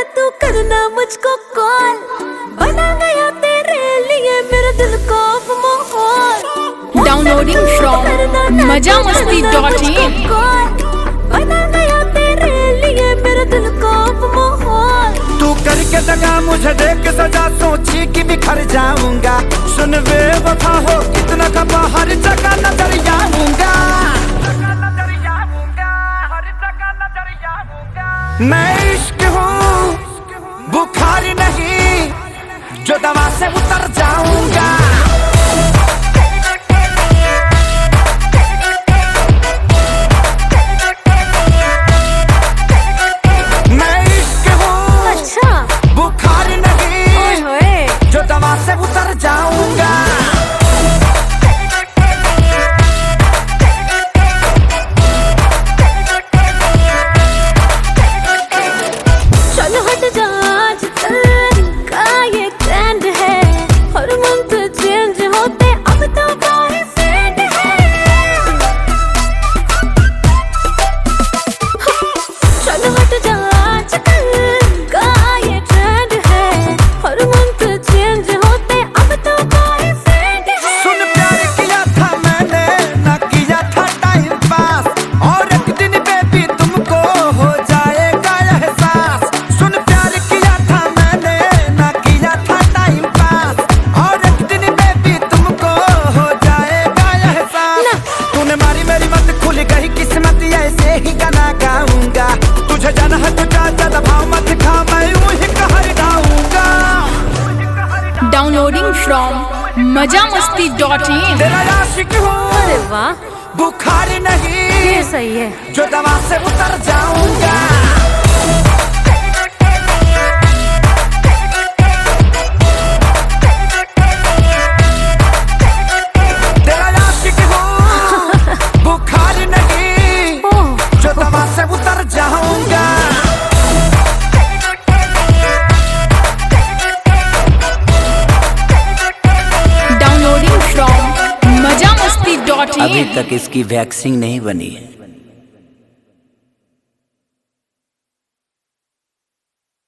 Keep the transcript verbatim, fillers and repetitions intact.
तू करना मुझको कॉल, बना गया तेरे लिए मेरे दिल को माहौल। डाउनलोडिंग फ्रॉम मजा मस्ती डॉट इन। बना गया तेरे लिए मेरे दिल को माहौल। तू करके दगा मुझे देख सजा, सोची कि बिखर जाऊंगा। सुन बेवफा हो कितना खपा, हर जगह नजर आऊंगा। मैं इश्क हूँ बुखार नहीं, जो दवा से उतर जाऊंगा। मैं इश्क हूँ अच्छा बुखार नहीं, ओए जो दवा से उतर जाऊंगा। चल हट जा आजकल का ये ट्रेंड है, हर मंथ चेंज होते अब तो बॉयफ्रेंड है। चल हट जा आजकल का ये ट्रेंड है, हर मंथ चेंज होते अब तो बॉयफ्रेंड है। सुन प्यार किया था मैंने, ना किया था टाइम पास, और एक दिन बेबी तुमको हो जाएगा एहसास। सुन प्यार किया था मैंने, ना किया था टाइम पास, और एक दिन बेबी तुमको हो जाएगा एहसास। तूने मारी मेरी मत, खुल गई किस्मत, ऐसे ही गाना गाऊंगा। तुझे जाना है तो जा, ज्यादा भाव मत खा, मैं यूं ही कहर गाऊंगा। डाउनलोडिंग फ्रॉम मजा मस्ती डॉट इन। तेरा आशिक हूँ अरे वाह बुखार नहीं, ये सही है। जो दवा से उतर जाऊंगा। तेरा आशिक हूँ बुखार नहीं, ओह जो दवा से उतर जाऊंगा। डाउनलोडिंग फ्रॉम मजा मस्ती डॉट अभी इन। तक इसकी वैक्सीन नहीं बनी है।